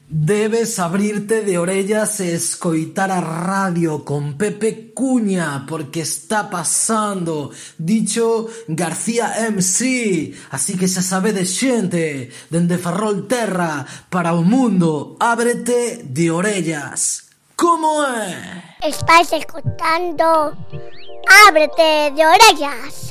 Debes abrirte de orellas e escoitar a radio con Pepe Cuña, porque está pasando, dicho García MC. Así que xa sabedes, xente, dende Ferrolterra para o mundo, ábrete de orellas. Como é? Estás escuchando Ábrete de Orellas.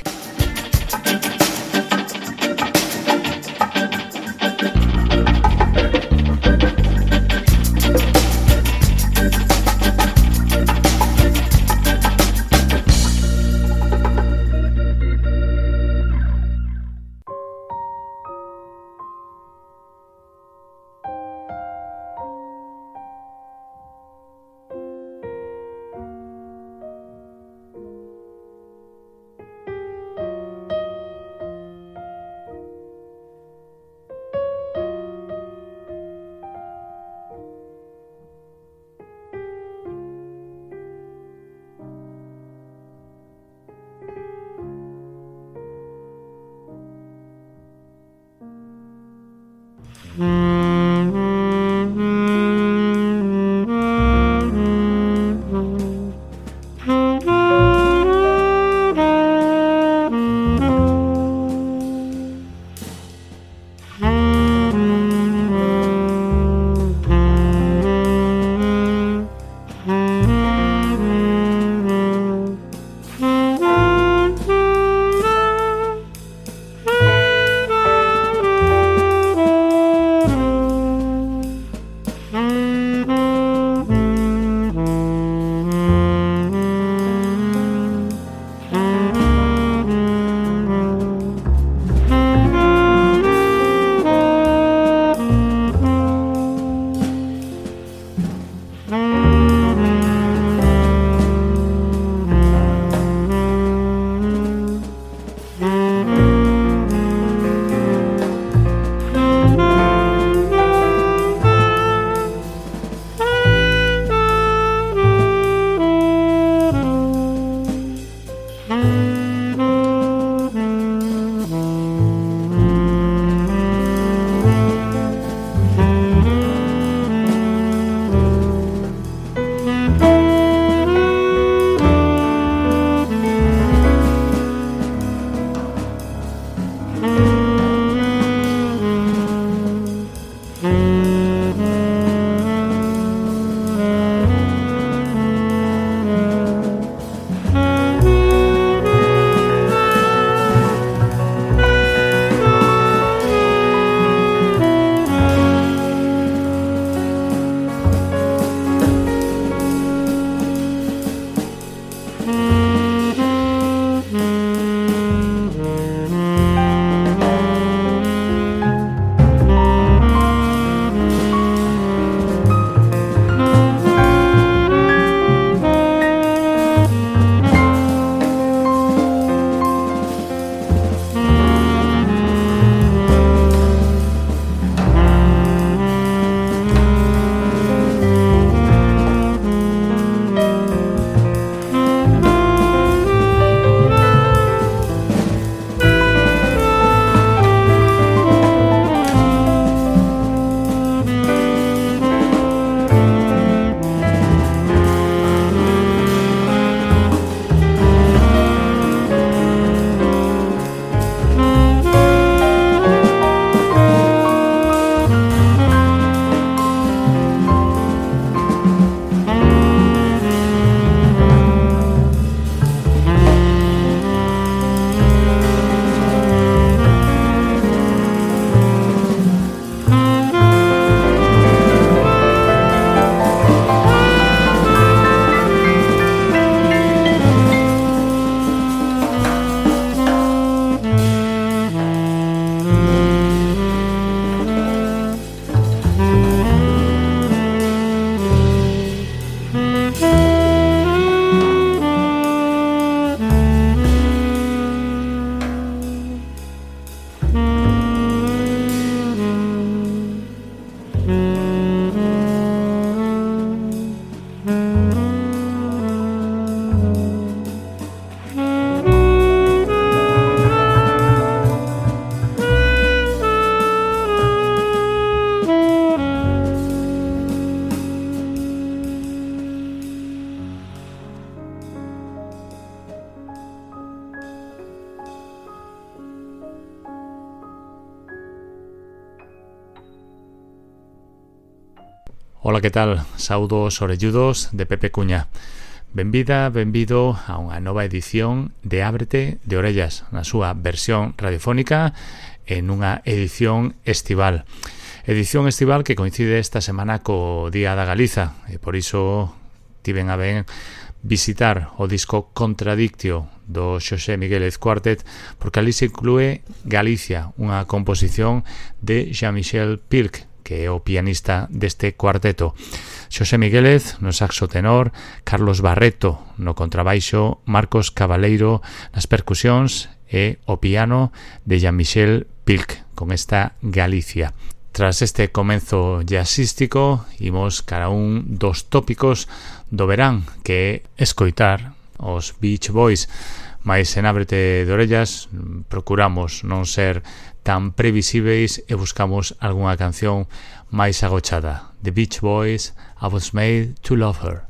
Ola, que tal? Saudos orelludos de Pepe Cuña. Benvida, benvido a unha nova edición de Ábrete de Orellas, na súa versión radiofónica en unha edición estival. Edición estival que coincide esta semana co Día da Galiza, e por iso tiven a ben visitar o disco Contradictio do Xosé Miguélez Quartet, porque ali se inclúe Galicia, unha composición de Jean-Michel Pilch, que é o pianista deste cuarteto. Xosé Miguélez no saxo tenor, Carlos Barreto no contrabaixo, Marcos Cabaleiro nas percusións e o piano de Jean-Michel Pilch con esta Galicia. Tras este comenzo jazzístico, imos cara un dos tópicos do verán, que é escoitar os Beach Boys. Mais en Ábrete de Orellas procuramos non ser tan previsíveis e buscamos algunha canción máis agochada. The Beach Boys, I Was Made to Love Her.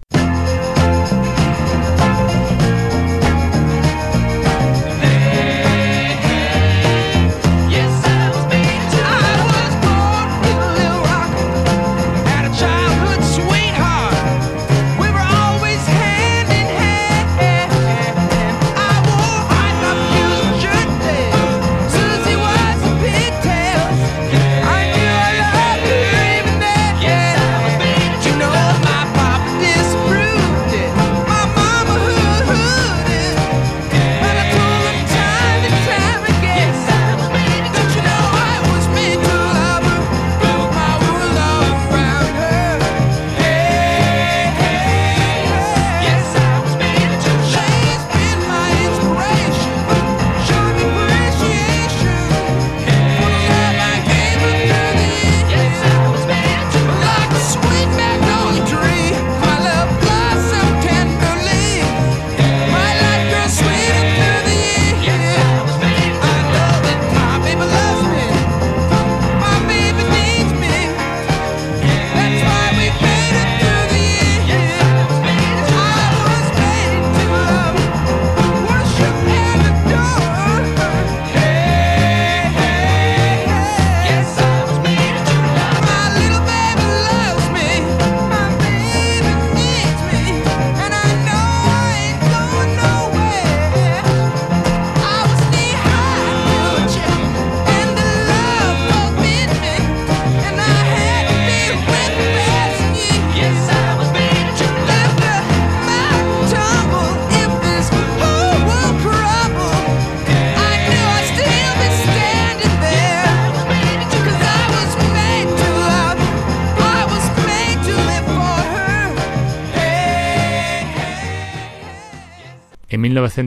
En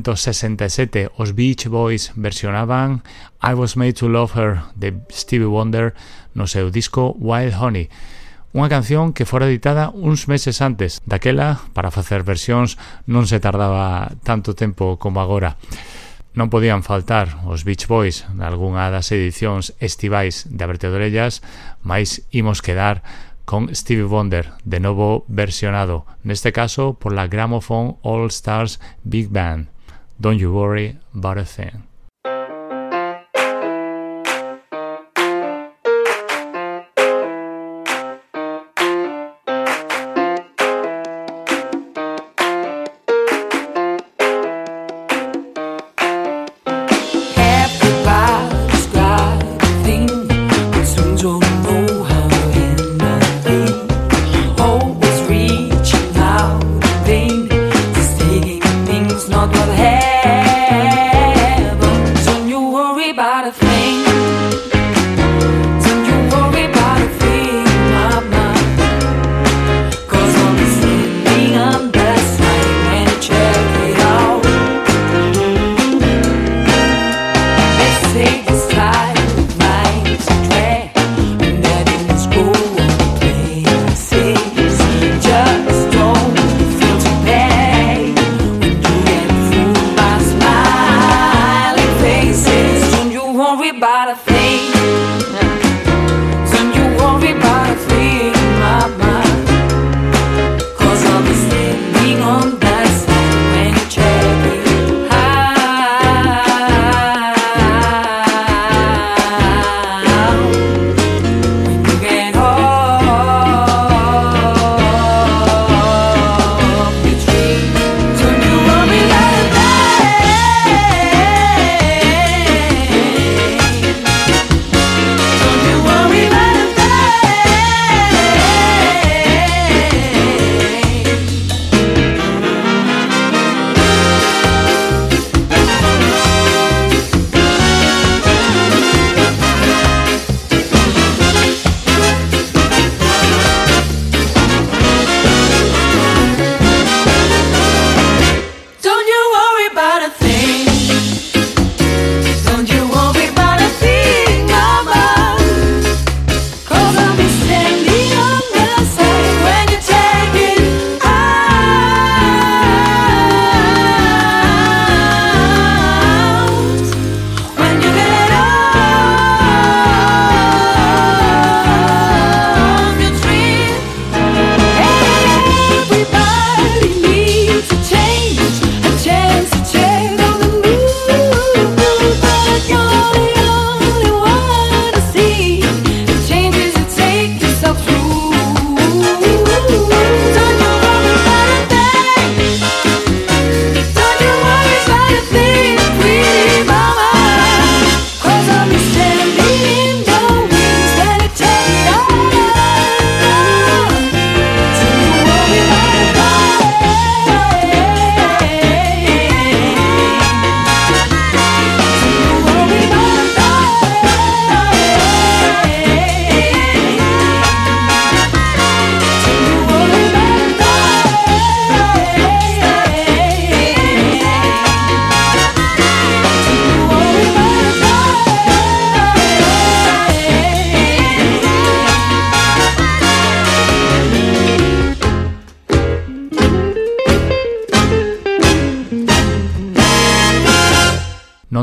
1967 os Beach Boys versionaban I Was Made to Love Her de Stevie Wonder no seu disco Wild Honey, unha canción que fora editada uns meses antes. Daquela, para facer versións non se tardaba tanto tempo como agora. Non podían faltar os Beach Boys nalgunha das edicións estivais de Ábrete de Orellas, mais imos quedar con Stevie Wonder, de novo versionado, neste caso por la Gramophone All Stars Big Band. Don't You Worry About a Thing. Not what happened.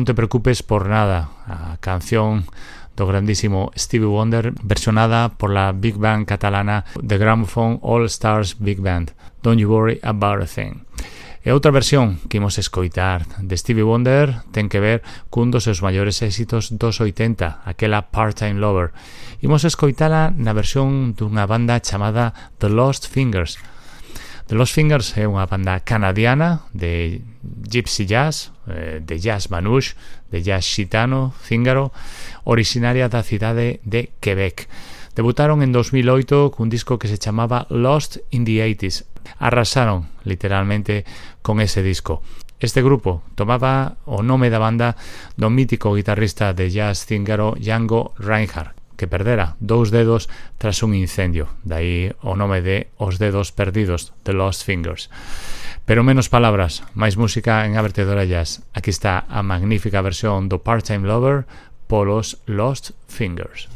Non te preocupes por nada, a canción do grandísimo Stevie Wonder, versionada por la Big Band catalana The Gramophone All Stars Big Band. Don't you worry about a thing. E outra versión que imos escoitar de Stevie Wonder ten que ver cun dos seus maiores éxitos dos 80, aquela Part-Time Lover. Imos escoitala na versión dunha banda chamada The Lost Fingers. The Lost Fingers é unha banda canadiana de gypsy jazz, de jazz manouche, de jazz xitano, cíngaro, originaria da cidade de Quebec. Debutaron en 2008 cun disco que se chamaba Lost in the 80s. Arrasaron literalmente con ese disco. Este grupo tomaba o nome da banda do mítico guitarrista de jazz cíngaro Django Reinhardt, que perdera 2 dedos tras un incendio, dai o nome de Os Dedos Perdidos, The Lost Fingers. Pero menos palabras, máis música en Ábrete de Orellas. Aquí está a magnífica versión do Part-Time Lover polos Lost Fingers.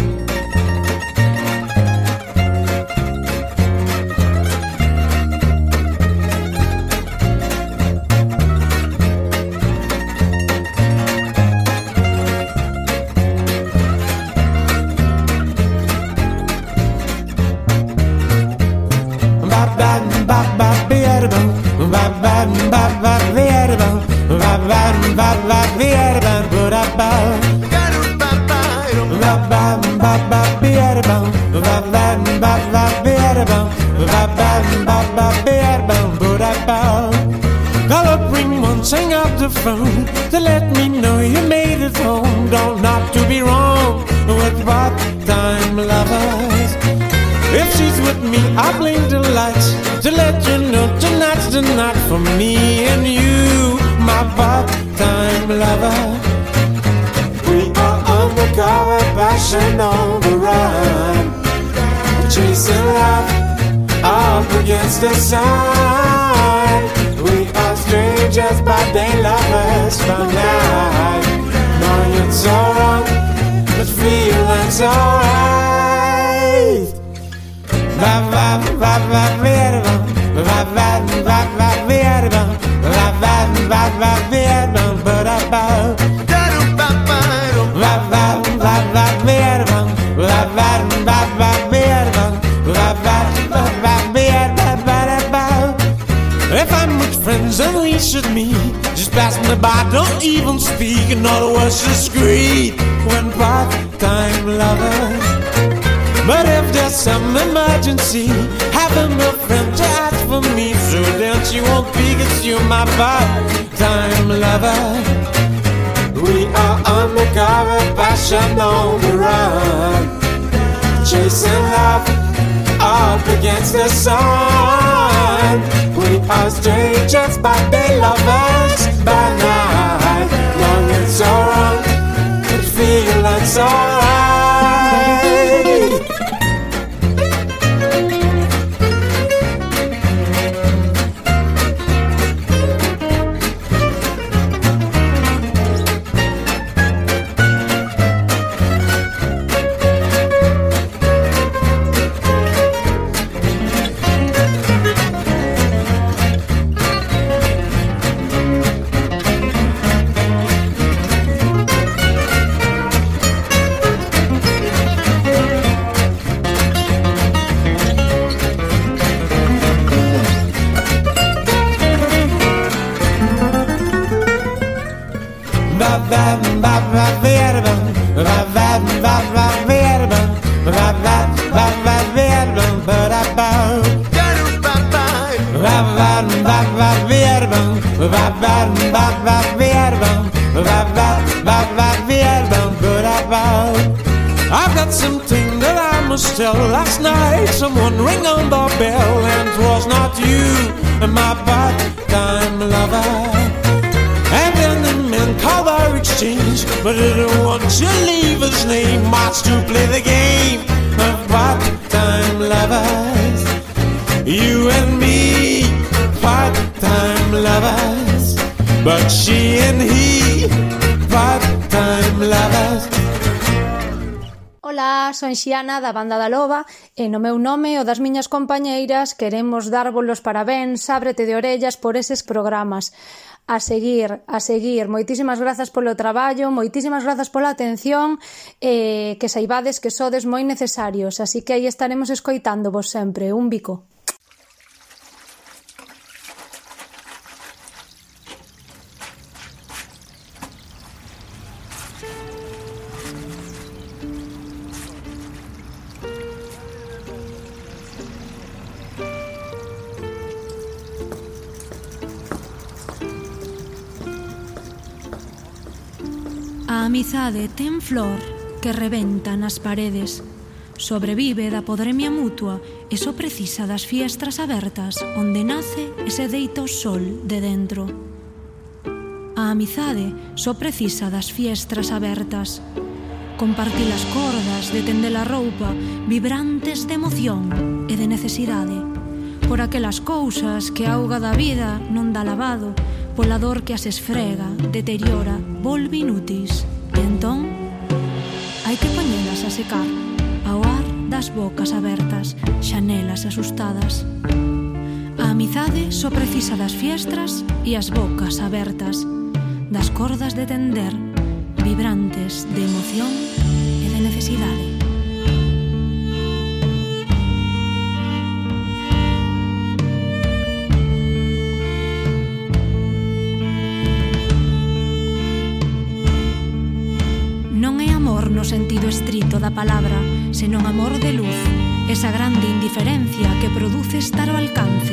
Hang up the phone to let me know you made it home. Don't not to be wrong with part-time lovers. If she's with me, I'll blink the lights to let you know tonight's the night for me and you, my part-time lover. We are undercover, passion on the run, chasing love up against the sun. We are strangers, but they lovers by night. Knowing it's so wrong, but feeling so right. Va va va va va va va va va va va if I'm with friends and we should meet, just pass me by, don't even speak. In other words, discreet when part-time lovers. But if there's some emergency, having a friend to ask for me, so then she won't speak, it's you, my part-time lover. We are undercover, passion on the run, chasing love up against the sun. We are strangers, but they love us by night. Young and so wrong, but feeling so right. I've got something that I must tell. Last night someone rang on the bell, and 'twas not you, my part-time lover. And then the men called our exchange, but I didn't want to leave his name. Much to play the game of part-time lovers. You and me, part-time lovers. But she and he, part-time lovers. Hola Ola, son Xiana da Banda da Loba e no meu nome o das miñas compañeiras queremos darvos os parabéns, ábrete de orellas por eses programas. A seguir. Moitísimas grazas polo traballo, moitísimas grazas pola atención e que saibades que sodes moi necesarios, así que aí estaremos escoitándovos sempre. Un bico. A amizade ten flor que rebenta nas paredes. Sobrevive da podremia mutua e só precisa das fiestras abertas onde nace e se deita o sol de dentro. A amizade só precisa das fiestras abertas. Compartir as cordas de tender a roupa vibrantes de emoción e de necesidade. Por aquelas cousas que a auga da vida non dá lavado, pola dor que as esfrega, deteriora, volve inútis. E entón, hai que poñelas a secar, ao ar das bocas abertas, xanelas asustadas. A amizade só precisa das fiestras e as bocas abertas, das cordas de tender, vibrantes de emoción e de necesidade. No sentido estrito da palabra, senón amor de luz, esa grande indiferencia que produce estar ao alcance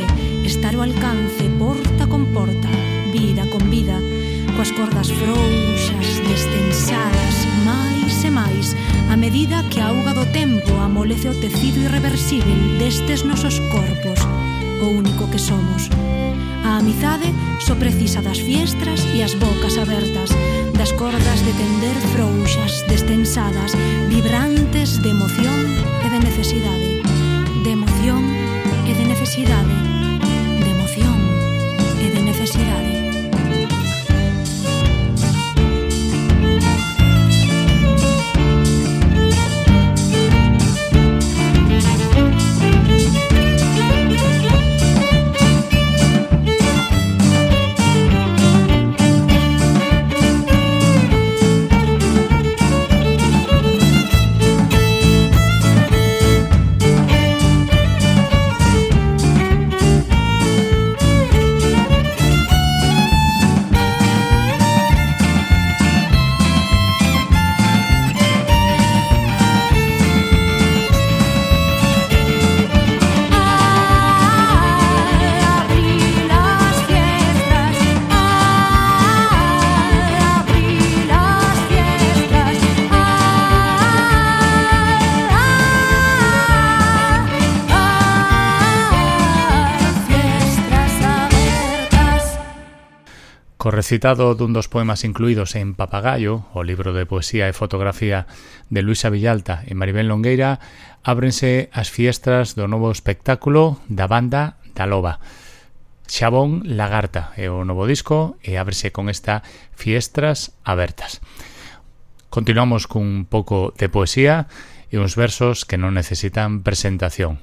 porta con porta, vida con vida, coas cordas frouxas, destensadas, máis e máis, a medida que a auga do tempo amolece o tecido irreversible destes nosos corpos, o único que somos. A amizade só precisa das fiestras e as bocas abertas, das cordas de tender frouxas, destensadas, vibrantes de emoción e de necesidade. De emoción e de necesidade. De emoción e de necesidade. Co recitado dun dos poemas incluídos en Papagayo, o libro de poesía e fotografía de Luisa Villalta e Maribel Longueira, ábrense as fiestras do novo espectáculo da Banda da Loba. Xabón Lagarta é o novo disco e ábrese con esta Fiestras Abertas. Continuamos cun pouco de poesía e uns versos que non necesitan presentación.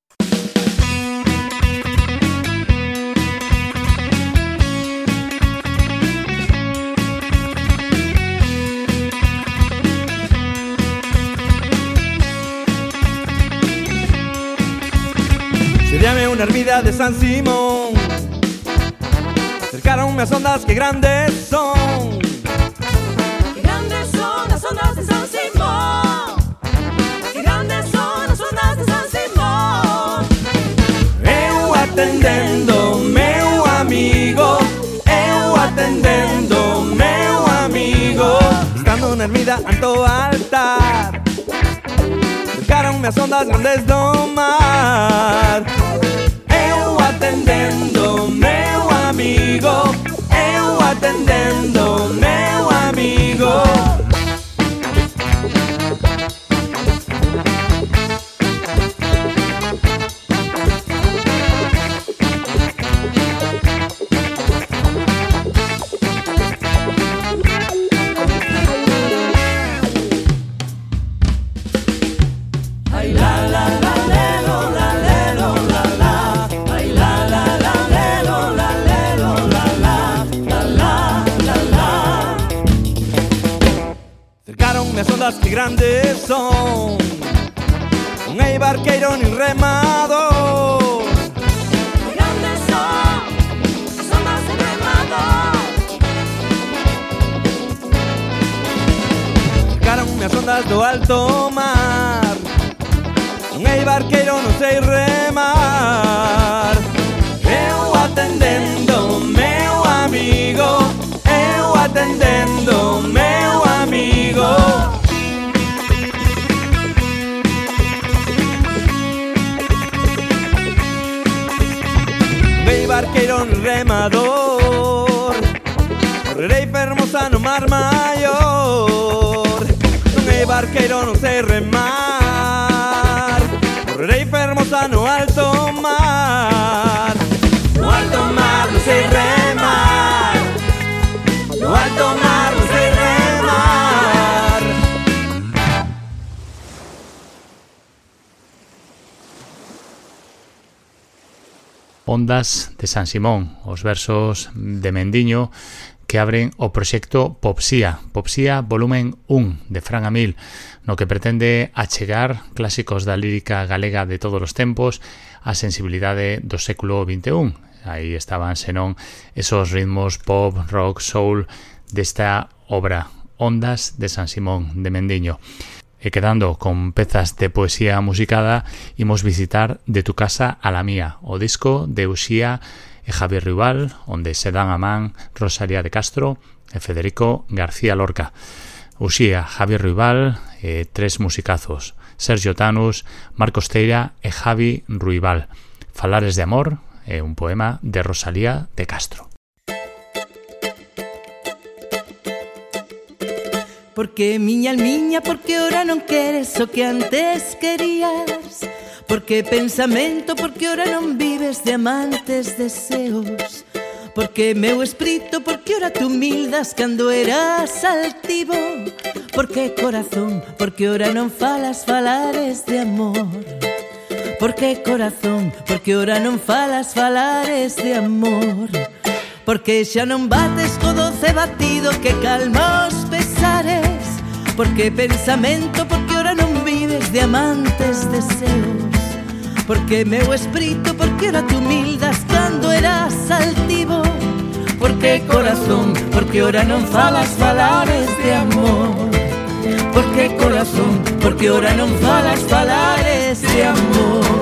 Seríame unha ermida de San Simón, cercaronme as ondas que grandes son. Que grandes son as ondas de San Simón, que grandes son as ondas de San Simón. Eu atendendo meu amigo, eu atendendo meu amigo, estando na ermida ante o altar, cercaronme as ondas grandes do mar. Eu atendendo meu amigo, eu atendendo meu amigo. grandes son. Non hai barqueiro nin remador. Que grandes son ondas de remador. Chegaronme as ondas do alto mar. Non hai barqueiro, non sei remar. Eu atendendo, meu amigo. Eu atendendo, meu amigo. Vei barqueiro no remador. Correrei fermosa no mar maior. Non hai barqueiro, non sei remar. Correrei fermosa no alto mar. No alto mar non sei remar. No alto mar non sei remar. Ondas de San Simón, os versos de Mendiño que abren o proxecto Popsía, Popsía volumen 1 de Fran Amil, no que pretende achegar clásicos da lírica galega de todos os tempos á sensibilidade do século XXI. Aí estaban, senón, esos ritmos pop, rock, soul desta obra, Ondas de San Simón de Mendiño. E quedando con pezas de poesía musicada, imos visitar De tu casa a la mía, o disco de Uxía e Javier Ruibal, onde se dan a man Rosalía de Castro e Federico García Lorca. Uxía, Javier Ruibal e tres musicazos, Sergio Tanus, Marcos Teira e Javi Ruibal. Falares de amor é un poema de Rosalía de Castro. Porque miña almiña, porque ora non queres o que antes querías. Porque pensamento, porque ora non vives de amantes deseos. Porque meu espírito, porque ora te humildas cando eras altivo. Porque corazón, porque ora non falas falares de amor. Porque corazón, porque ora non falas falares de amor. Porque xa non bates co doce batido que calma os pesares. Porque pensamento, porque ora non vives de amantes deseos. Porque meu espírito, porque ora te humildas cando eras altivo. Porque corazón, porque ora non falas falares de amor. Porque corazón, porque ora non falas falares de amor.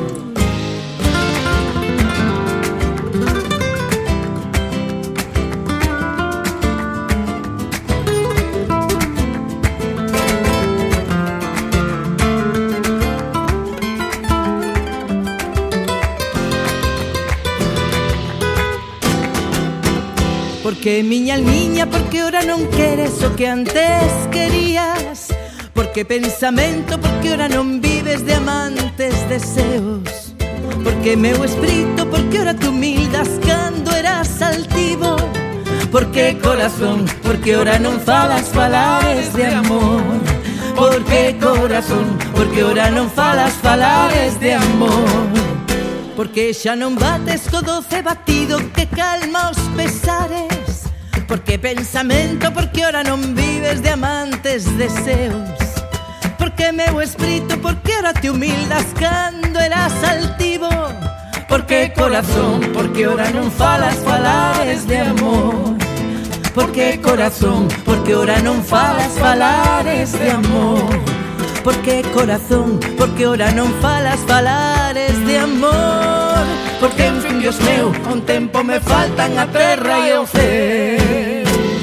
Porque miña almiña, porque ora non queres o que antes querías. Porque pensamento, porque ora non vives de amantes deseos. Porque meu espírito, porque ora te humildas cando eras altivo. Porque corazón, porque ora non falas falares de amor. Porque corazón, porque ora non falas falares de amor. Porque xa non bates co doce batido que calma os pesares. Porque pensamento, porque ora non vives de amantes deseos. Porque meu espírito, porque ora te humildas cando eras altivo. Porque corazón, porque ora non falas falares de amor. Porque corazón, porque ora non falas falares de amor. Porque corazón, porque ora non falas falares de amor. Porque en fin, Dios meu, un tempo me faltan a terra e o ceo.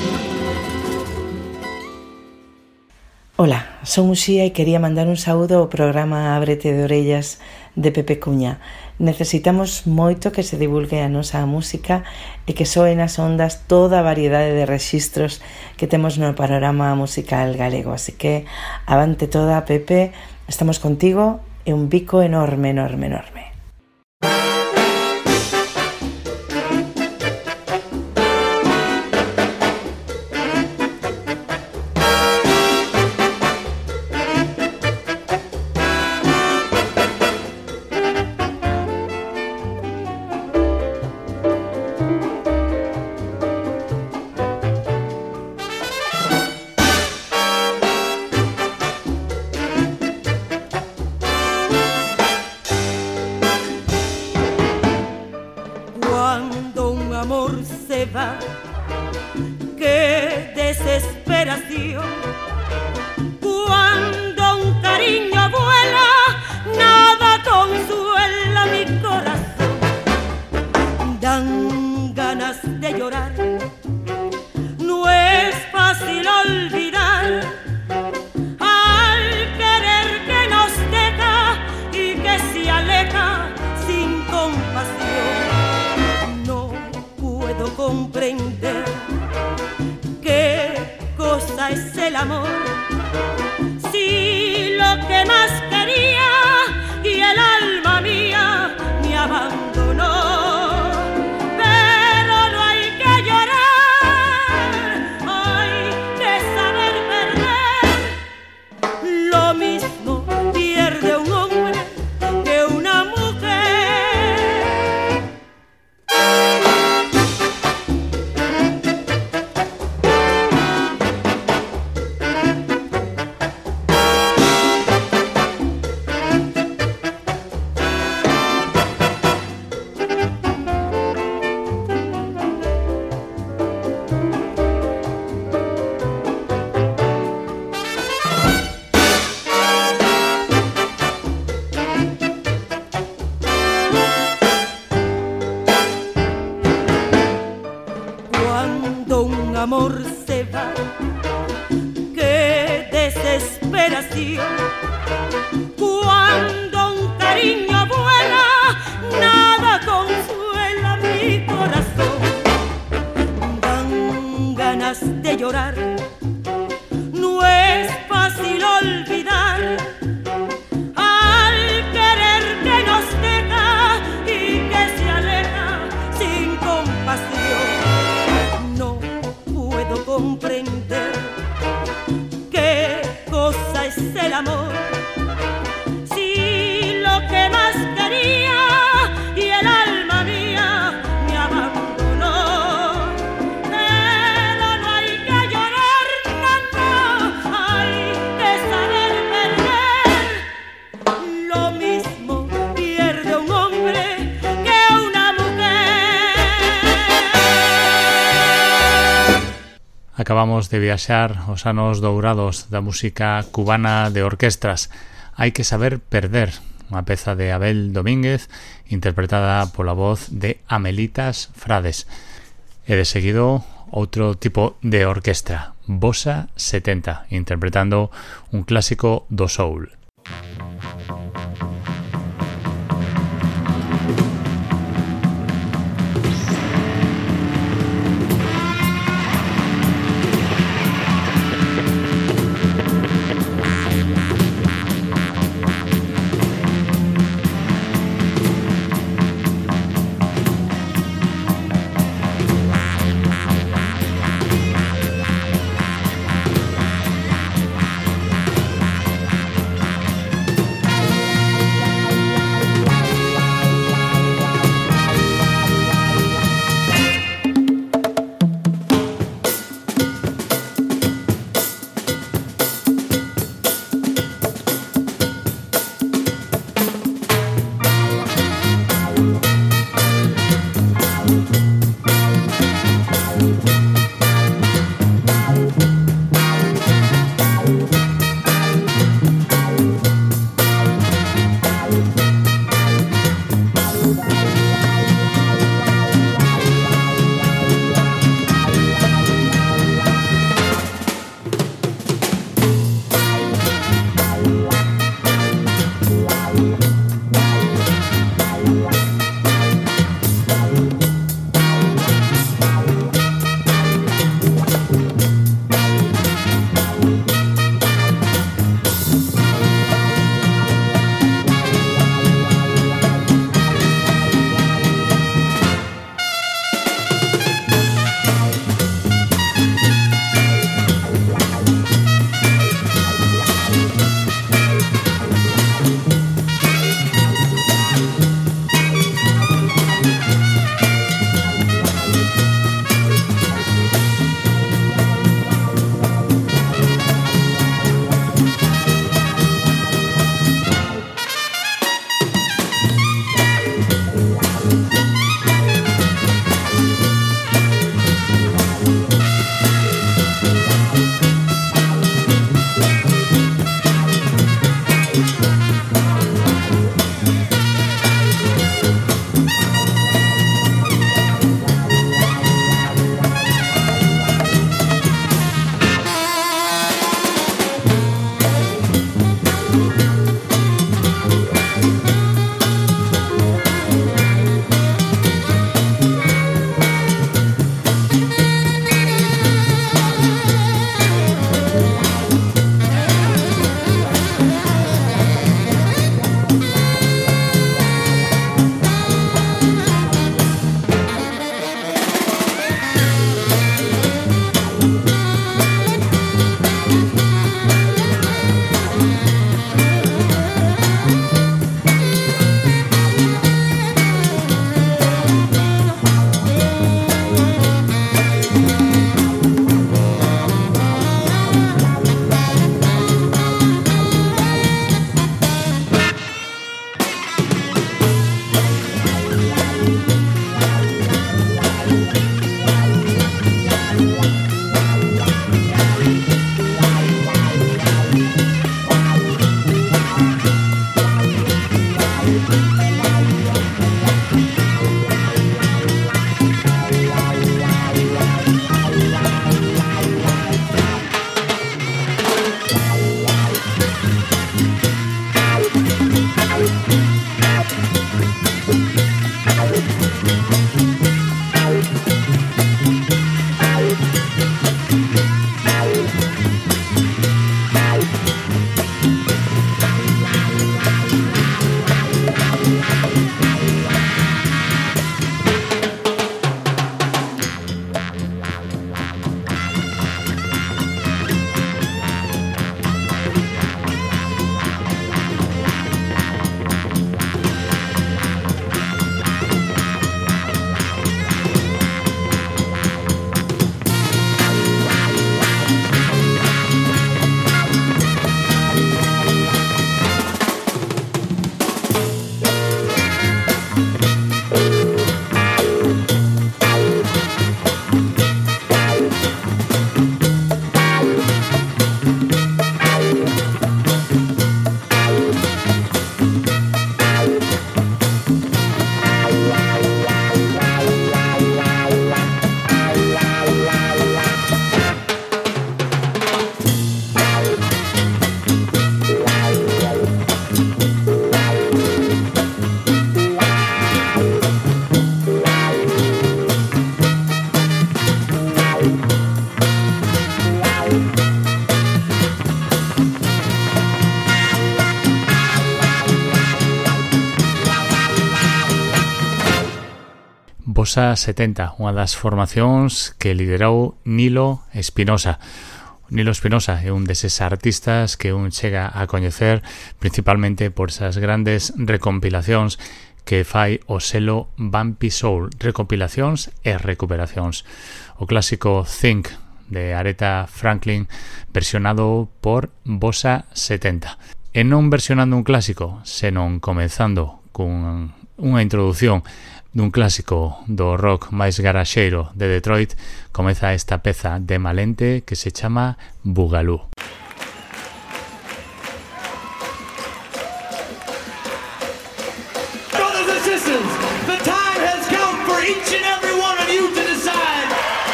Ola, son Uxía e quería mandar un saúdo ao programa Ábrete de Orellas de Pepe Cuña. Necesitamos moito que se divulgue a nosa música e que soe nas ondas toda a variedade de rexistros que temos no panorama musical galego. Así que avante toda, Pepe, estamos contigo e un bico enorme, enorme, enorme. va. Qué desesperación cuando un cariño vuela, nada consuela mi corazón. Dan ganas de llorar, no es fácil olvidar al querer que nos deja y que se aleja sin compasión. No puedo comprender qué cosa es el amor, si lo que más quería y el alma mía me abandonó. Pero no hay que llorar, hay que saber perder. Lo mismo pierde un hombre que una mujer. Amor se va, qué desesperación cuando un cariño vuela, nada consuela mi corazón. Dan ganas de llorar, no es fácil olvidar al querer que nos deja y que se aleja sin compasión. Comprender qué cosa es el amor, si lo que más quería y el alma mía me abandonó. Pero no hay que llorar, no, hay que saber perder. Lo mismo pierde un hombre que una mujer. Acabamos de viaxar aos anos dourados da música cubana de orquestras. Hai que saber perder, unha peza de Abel Domínguez interpretada pola voz de Amelitas Frades. E de seguido outro tipo de orquestra, Bossa 70, interpretando un clásico do soul. Bossa 70, unha das formacións que liderou Nilo Espinosa. Nilo Espinosa é un deses artistas que un chega a coñecer principalmente por esas grandes recompilacións que fai o selo Bumpy Soul, recompilacións e recuperacións. O clásico Think de Aretha Franklin versionado por Bossa 70. E non versionando un clásico, senón comenzando con unha introducción dun clásico do rock máis garaxeiro de Detroit, comeza esta peza de Malente que se chama Boogaloo. Brothers and sisters, the time has come for each and every one of you to decide.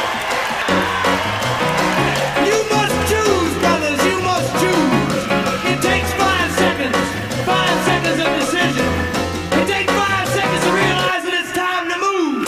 You must choose, brothers, you must choose. It takes 5 seconds of decision. It takes 5 seconds to realize that it's time to move.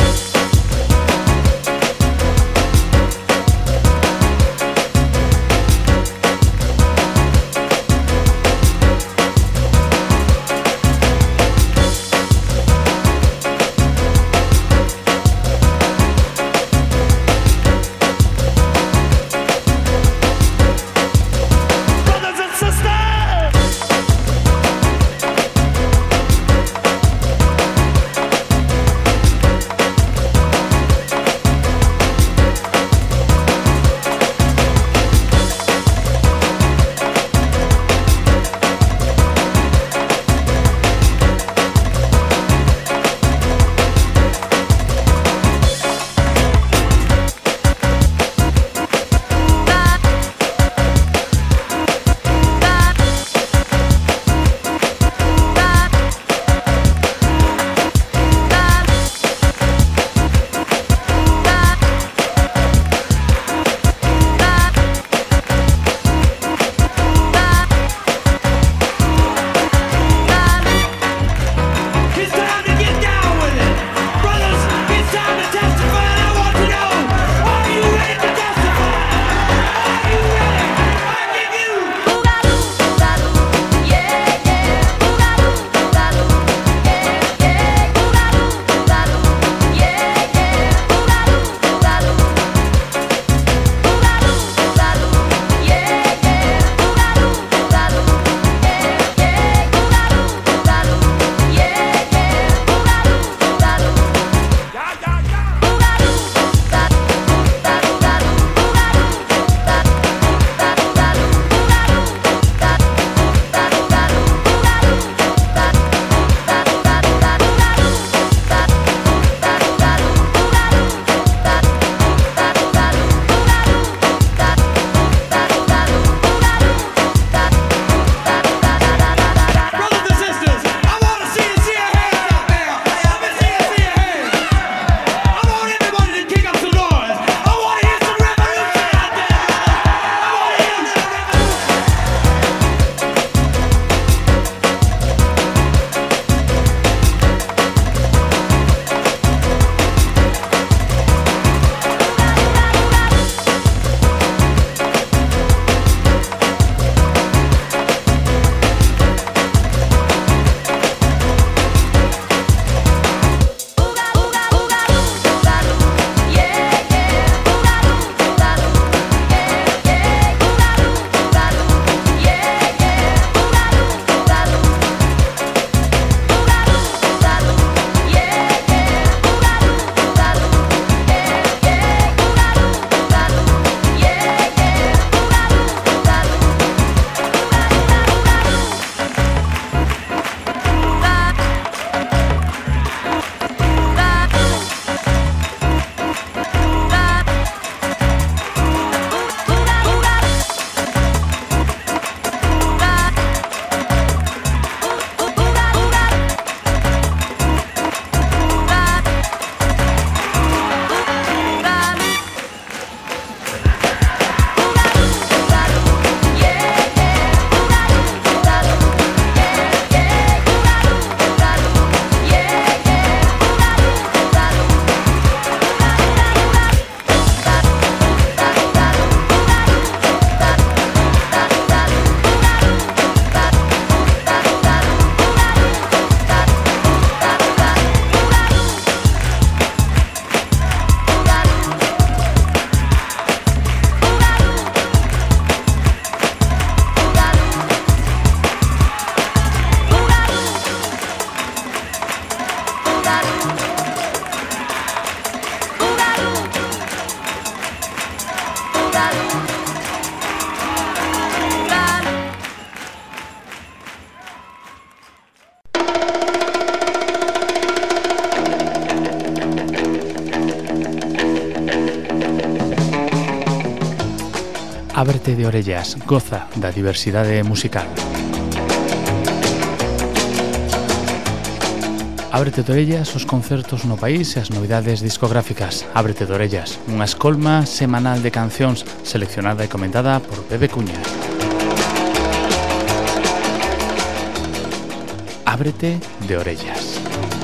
Ábrete de orellas, goza da diversidade musical. Ábrete de orellas os concertos no país e as novidades discográficas. Ábrete de orellas, unha escolma semanal de cancións seleccionada e comentada por Pepe Cuña. Ábrete de orellas.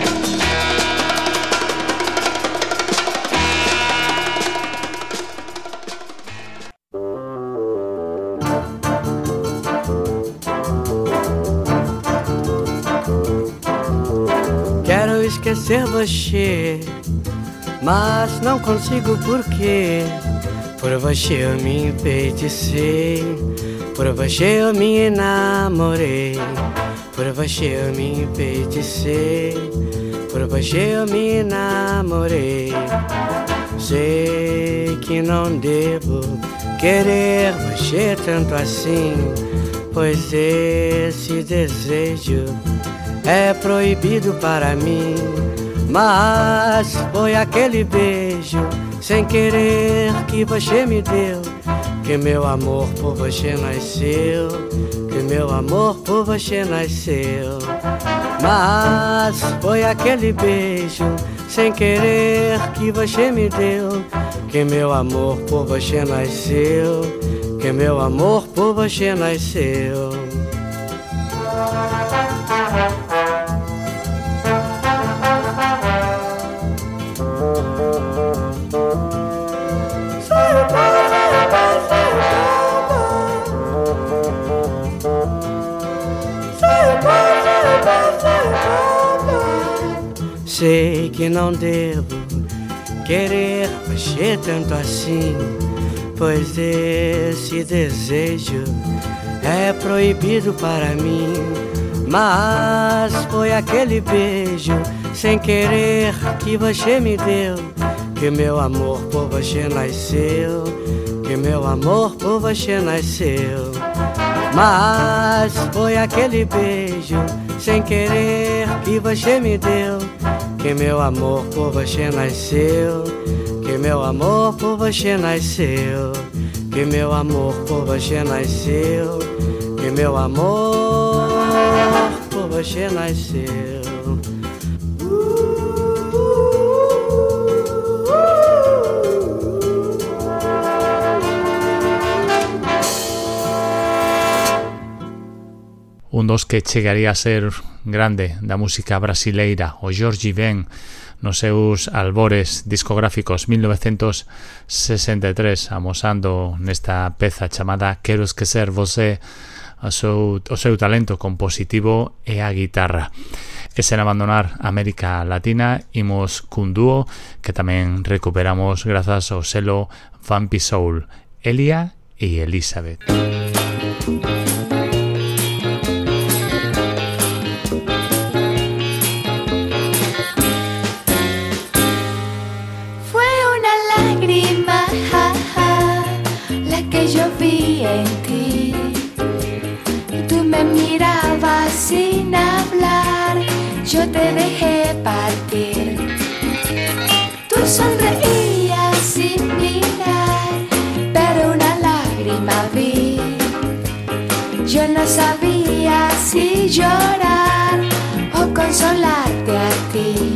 Quero esquecer você, mas não consigo porque por você eu me enfeiticei, por você eu me enamorei, por você eu me enfeiticei, por você eu me enamorei. Sei que não devo querer você tanto assim, pois esse desejo é proibido para mim. Mas foi aquele beijo sem querer que você me deu, que meu amor por você nasceu, que meu amor por você nasceu. Mas foi aquele beijo sem querer que você me deu, que meu amor por você nasceu, que meu amor por você nasceu. Sei que não devo querer você tanto assim, pois esse desejo é proibido para mim. Mas foi aquele beijo sem querer que você me deu, que meu amor por você nasceu, que meu amor por você nasceu. Mas foi aquele beijo sem querer que você me deu, que meu amor por você nasceu, que meu amor por você nasceu, que meu amor por você nasceu, que meu amor por você nasceu. Un dos que chegaría a ser grande da música brasileira, o Jorge Ben, nos seus albores discográficos 1963, amosando nesta peza chamada Quero esquecer você o seu talento compositivo e a guitarra. E sen abandonar América Latina, imos cun dúo que tamén recuperamos grazas ao selo Vampy Soul, Elia e Elizabeth. Yo vi en ti, tú me mirabas sin hablar, yo te dejé partir. Tú sonreías sin mirar, pero una lágrima vi. Yo no sabía si llorar o consolarte a ti.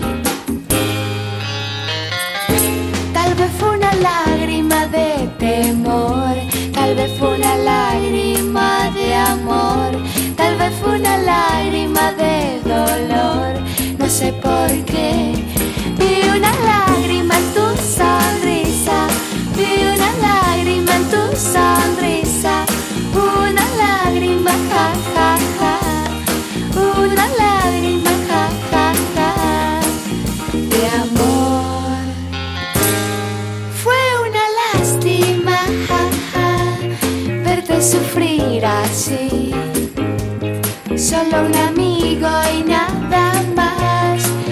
Tal vez fue una lágrima de temor, tal vez fue una lágrima de amor, tal vez fue una lágrima de dolor, no sé por qué. Vi una lágrima en tu sonrisa, vi una lágrima en tu sonrisa, una lágrima, ja, ja, ja, una lágrima, ja, ja, ja, de amor. Fue una lástima, ja, verte sufrir así, solo un amigo y nada más.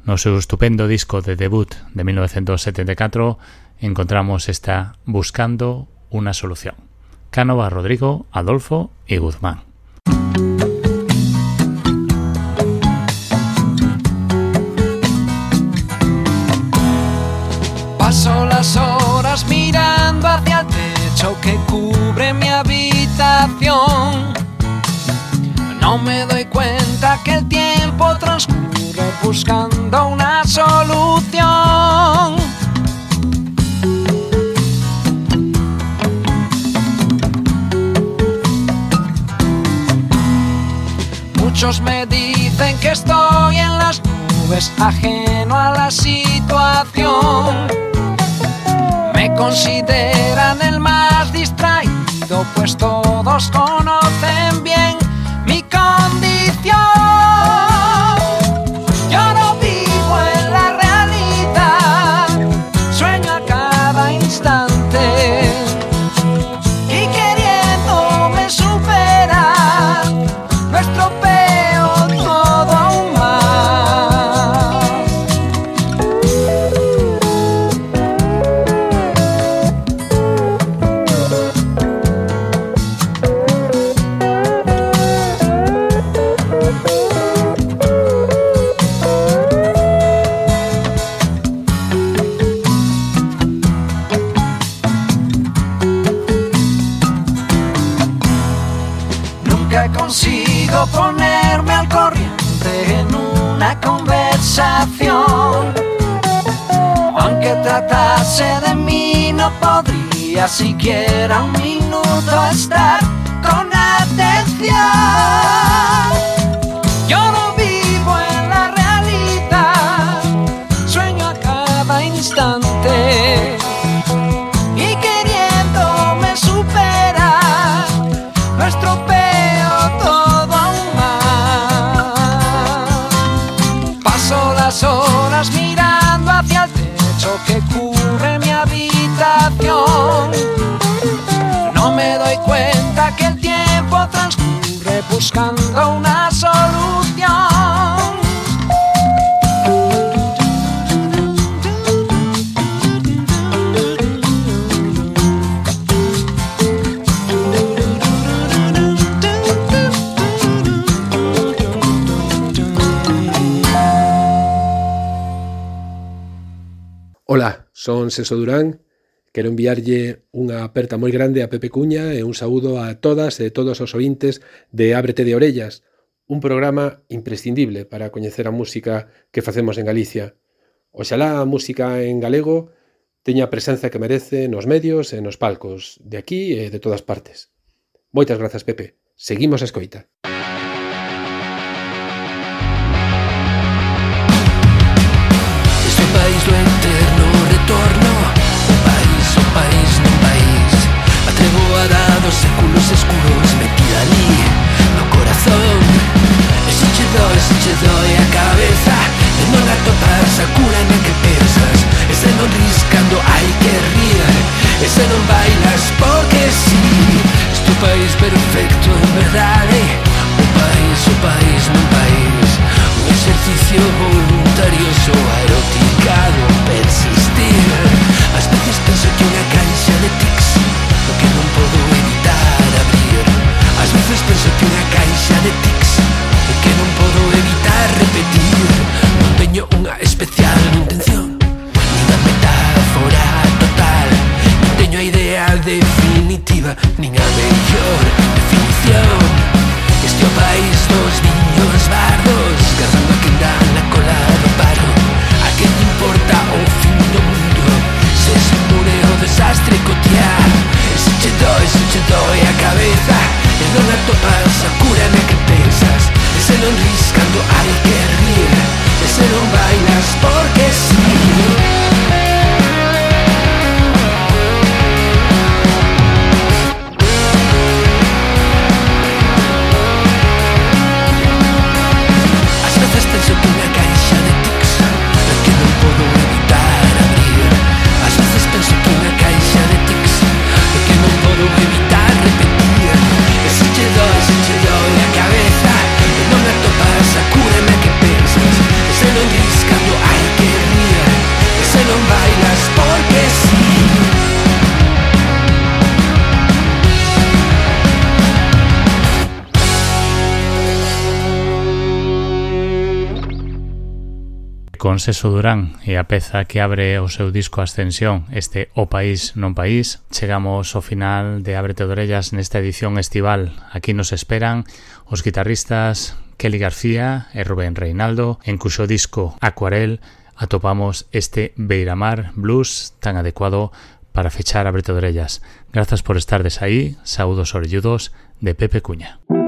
No seu estupendo disco de debut de 1974 encontramos esta Buscando una solución. Cánova, Rodrigo, Adolfo y Guzmán. Paso las horas mirando hacia el techo que cubre mi habitación. No me doy cuenta que el tiempo transcurre buscando una solución. Muchos me dicen que estoy en las nubes, ajeno a la situación. Me consideran el más distraído, pues todos conocen bien mi condición. Yo no vivo en la realidad, sueño a cada instante y queriéndome superar, lo estropeo todo aún más. Consigo ponerme al corriente en una conversación. Aunque tratase de mí, no podría siquiera un minuto estar con atención. Yo no vivo en la realidad, sueño a cada instante y queriéndome superar, lo estropeo todo aún más. Paso las horas mirando hacia el techo que cubre mi habitación. No me doy cuenta que el tiempo transcurre buscando una solución. Ola, son Senso Durán. Quero enviarlle unha aperta moi grande a Pepe Cuña e un saúdo a todas e todos os ointes de Ábrete de Orellas, un programa imprescindible para coñecer a música que facemos en Galicia. Oxalá a música en galego teña a presenza que merece nos medios e nos palcos, de aquí e de todas partes. Moitas grazas, Pepe. Seguimos a escoita. Este país do eterno retorno, un país nun país, atrevoada dos séculos escuros metida ali no corazón. Ese che doi a cabeza e non atopas a cura na que pensas. Ese non riscando hai que rir, ese non bailas porque sí. Este país perfecto en verdade, un país nun país, un exercicio voluntarioso eroticado persistir. Ás veces penso que unha caixa de tics o que non podo evitar abrir. Ás veces penso que unha caixa de tics o que non podo evitar repetir. Non teño unha especial intención, nin a metáfora total, non teño a idea definitiva, nin a mellor definición. Este é o país dos viños bardos, gastando a quen dá na cola do paro. A quen lle importa o fin do mundo, se es inmune ao desastre cotiá. Ese che doi a cabeza e non atopas a cura na que pensas. Ese non riscando hai que rir, ese non bailas porque sí. Riscando con Seso Durán e a peza que abre o seu disco Ascensión, este O País Non País, chegamos ao final de Ábrete de Orellas nesta edición estival. Aquí nos esperan os guitarristas Kelly García e Rubén Reinaldo, en cuxo disco Acuarel atopamos este Beiramar Blues tan adecuado para fechar Ábrete de Orellas. Grazas por estardes aí, saúdos orelludos de Pepe Cuña.